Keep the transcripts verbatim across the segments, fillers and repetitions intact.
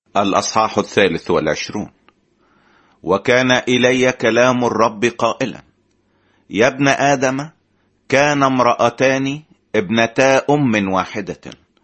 الأصحاح الثالث والعشرون. وكان إلي كلام الرب قائلا: يا ابن آدم، كان امرأتان ابنتا أم واحدة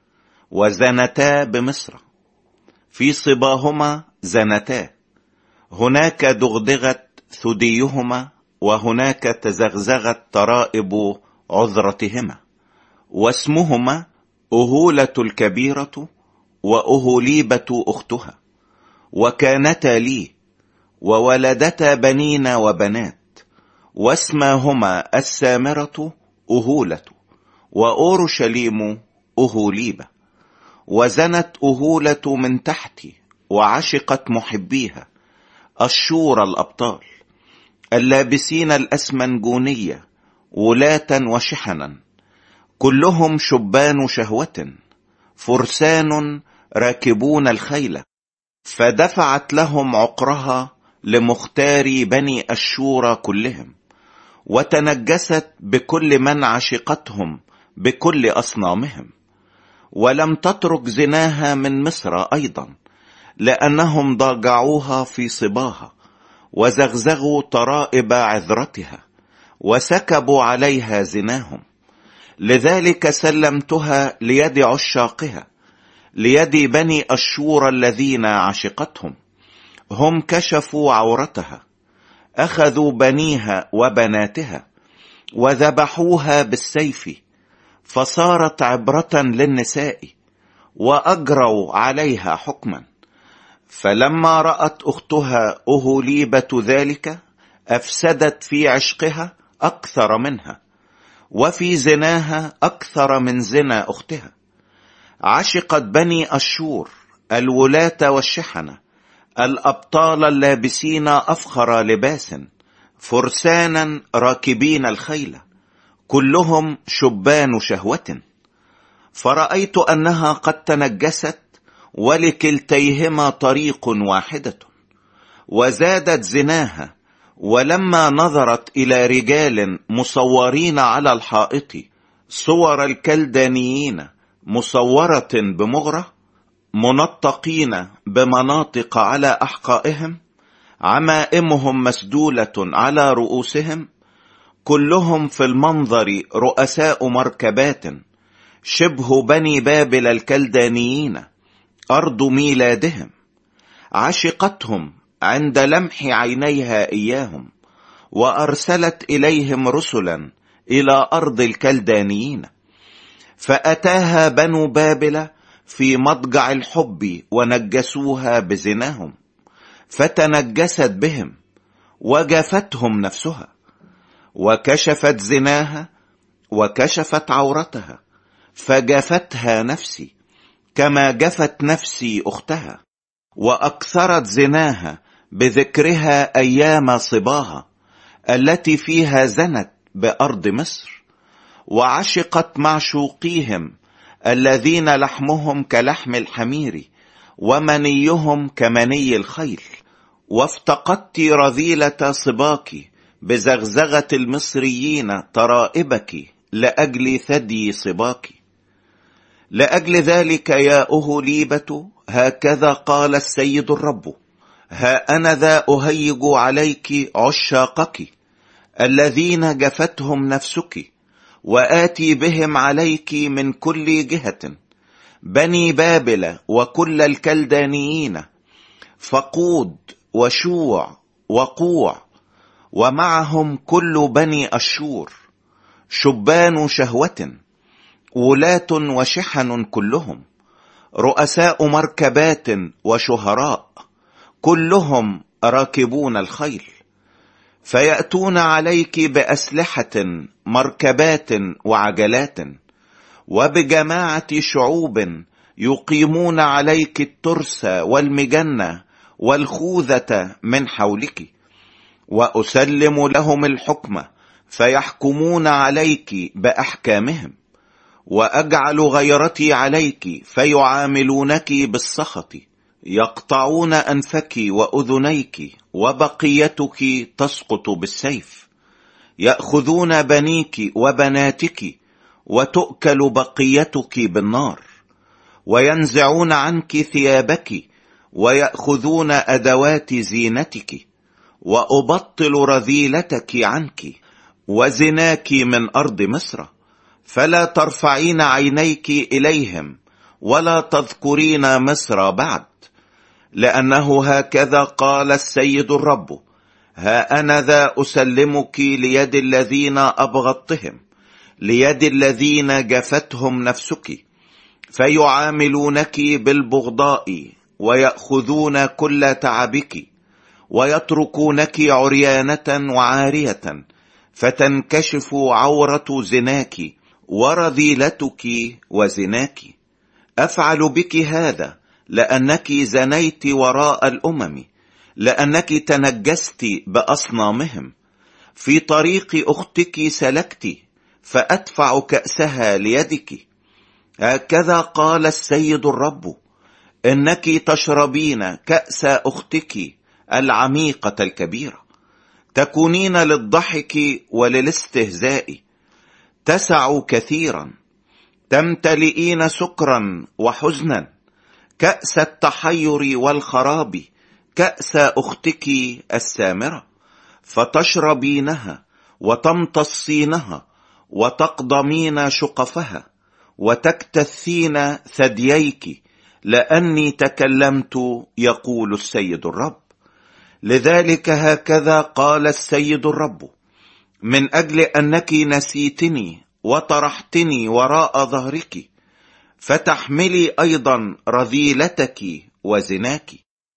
وزنتا بمصر، في صباهما زنتا، هناك دغدغت ثديهما وهناك تزغزغت ترائب عذرتهما، واسمهما أهولة الكبيرة وأهوليبة أختها، وكانتا لي وولدتا بنين وبنات، واسماهما السامرة أهولة وأورشليم أهوليبة. وزنت أهولة من تحتي وعشقت محبيها أشور الأبطال اللابسين الأسمنجونية ولاة وشحنا، كلهم شبان شهوة فرسان راكبون الخيل. فدفعت لهم عقرها لمختار بني أشور كلهم، وتنجست بكل من عشقتهم بكل أصنامهم. ولم تترك زناها من مصر أيضا، لأنهم ضاجعوها في صباها وزغزغوا ترائب عذرتها وسكبوا عليها زناهم. لذلك سلمتها ليد عشاقها، ليد بني أشور الذين عشقتهم. هم كشفوا عورتها، أخذوا بنيها وبناتها وذبحوها بالسيف، فصارت عبرة للنساء وأجروا عليها حكما. فلما رأت أختها أهوليبة ذلك، أفسدت في عشقها أكثر منها، وفي زناها أكثر من زنا أختها. عشقت بني أشور الولاة والشحنة، الأبطال اللابسين أفخر لباس، فرسانا راكبين الخيل، كلهم شبان شهوة. فرأيت أنها قد تنجست، ولكلتيهما طريق واحدة، وزادت زناها. ولما نظرت إلى رجال مصورين على الحائط صور الكلدانيين مصورة بمغرة، منطقين بمناطق على أحقائهم، عمائمهم مسدولة على رؤوسهم، كلهم في المنظر رؤساء مركبات، شبه بني بابل الكلدانيين أرض ميلادهم. عشقتهم عند لمح عينيها إياهم، وأرسلت إليهم رسلا إلى أرض الكلدانيين. فأتاها بنو بابل في مضجع الحب ونجسوها بزناهم، فتنجست بهم وجفتهم نفسها، وكشفت زناها وكشفت عورتها، فجفتها نفسي كما جفت نفسي أختها. وأكثرت زناها بذكرها أيام صباها التي فيها زنت بأرض مصر. وعشقت معشوقيهم الذين لحمهم كلحم الحمير ومنيهم كمني الخيل. وافتقدت رذيلة صباك بزغزغة المصريين ترائبك لأجل ثدي صباك. لأجل ذلك يا أهوليبة، هكذا قال السيد الرب: ها أنا ذا أهيج عليك عشاقك الذين جفتهم نفسك، وآتي بهم عليك من كل جهة، بني بابل وكل الكلدانيين، فقود وشوع وقوع، ومعهم كل بني أشور، شبان شهوة، ولاة وشحن كلهم، رؤساء مركبات وشهراء، كلهم راكبون الخيل. فيأتون عليك بأسلحة مركبات وعجلات، وبجماعة شعوب يقيمون عليك الترس والمجنة والخوذة من حولك. وأسلم لهم الحكم، فيحكمون عليك بأحكامهم، وأجعل غيرتي عليك فيعاملونك بالسخط، يقطعون أنفك وأذنيك، وبقيتك تسقط بالسيف. يأخذون بنيك وبناتك، وتؤكل بقيتك بالنار. وينزعون عنك ثيابك، ويأخذون أدوات زينتك، وأبطل رذيلتك عنك وزناك من أرض مصر، فلا ترفعين عينيك إليهم ولا تذكرين مصر بعد. لأنه هكذا قال السيد الرب: ها أنا ذا أسلمك ليد الذين أبغضتهم، ليد الذين جفتهم نفسك، فيعاملونك بالبغضاء ويأخذون كل تعبك، ويتركونك عريانة وعارية، فتنكشف عورة زناك ورذيلتك وزناك. أفعل بك هذا لأنك زنيت وراء الأمم، لأنك تنجست بأصنامهم. في طريق أختك سلكت، فأدفع كأسها ليدك. هكذا قال السيد الرب: إنك تشربين كأس أختك العميقة الكبيرة، تكونين للضحك وللاستهزاء، تسع كثيرا، تمتلئين سكرا وحزنا، كأس التحير والخراب، كأس أختك السامرة، فتشربينها وتمتصينها وتقضمين شقفها وتكتثين ثدييك، لأني تكلمت، يقول السيد الرب. لذلك هكذا قال السيد الرب: من أجل أنك نسيتني وطرحتني وراء ظهرك، فتحملي أيضا رذيلتك وزناك.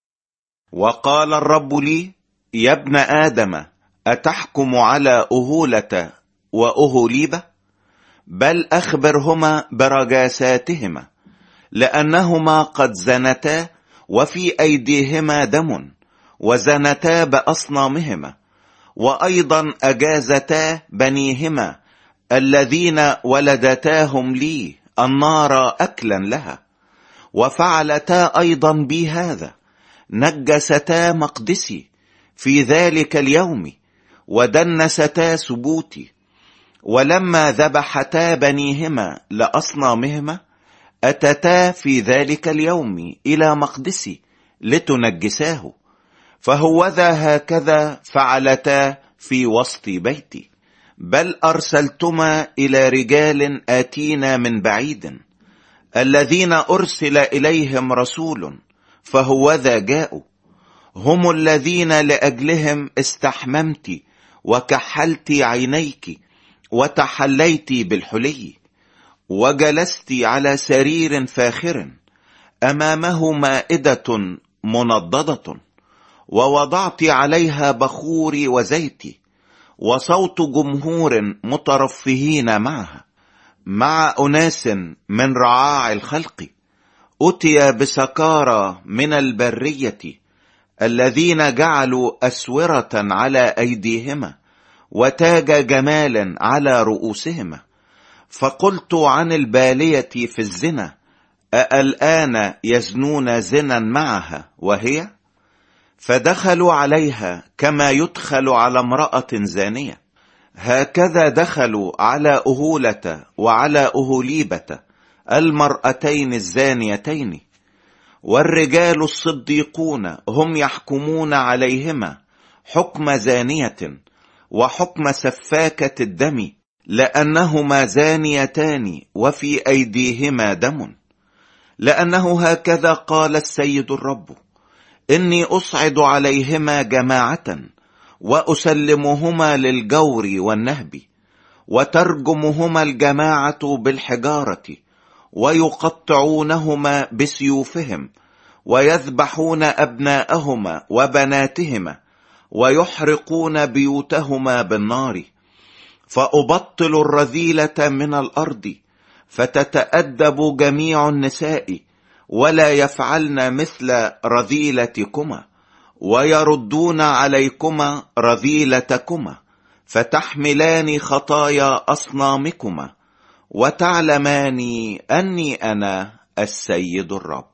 وقال الرب لي: يا ابن آدم، أتحكم على أهولة وأهوليبة؟ بل أخبرهما برجاساتهما، لأنهما قد زنتا وفي أيديهما دم، وزنتا بأصنامهما، وأيضا أجازتا بنيهما الذين ولدتاهم لي النار أكلا لها، وفعلتا أيضا بي هذا، نجستا مقدسي في ذلك اليوم، ودنستا سبوتي. ولما ذبحتا بنيهما لأصنامهما، أتتا في ذلك اليوم إلى مقدسي لتنجساه، فهوذا هكذا فعلتا في وسط بيتي. بل أرسلتما إلى رجال آتين من بعيد، الذين أرسل إليهم رسول، فهوذا جاءوا، هم الذين لأجلهم استحممت وكحلت عينيك وتحليت بالحلي، وجلست على سرير فاخر، أمامه مائدة منضدة، ووضعت عليها بخوري وزيتي، وصوت جمهور مترفهين معها، مع أناس من رعاع الخلق، أتي بسكارى من البرية، الذين جعلوا أسورة على أيديهما وتاج جمال على رؤوسهما. فقلت عن البالية في الزنا: أالآن يزنون زنا معها وهي؟ فدخلوا عليها كما يدخل على امرأة زانية. هكذا دخلوا على أهولة وعلى أهوليبة المرأتين الزانيتين. والرجال الصديقون هم يحكمون عليهما حكم زانية وحكم سفاكة الدم، لأنهما زانيتان وفي أيديهما دم. لأنه هكذا قال السيد الرب: إني أصعد عليهما جماعة، وأسلمهما للجور والنهب، وترجمهما الجماعة بالحجارة، ويقطعونهما بسيوفهم، ويذبحون أبناءهما وبناتهما، ويحرقون بيوتهما بالنار. فأبطل الرذيلة من الأرض، فتتأدب جميع النساء، ولا يفعلن مثل رذيلتكما، ويردون عليكما رذيلتكما، فتحملان خطايا أصنامكما، وتعلمان أني أنا السيد الرب.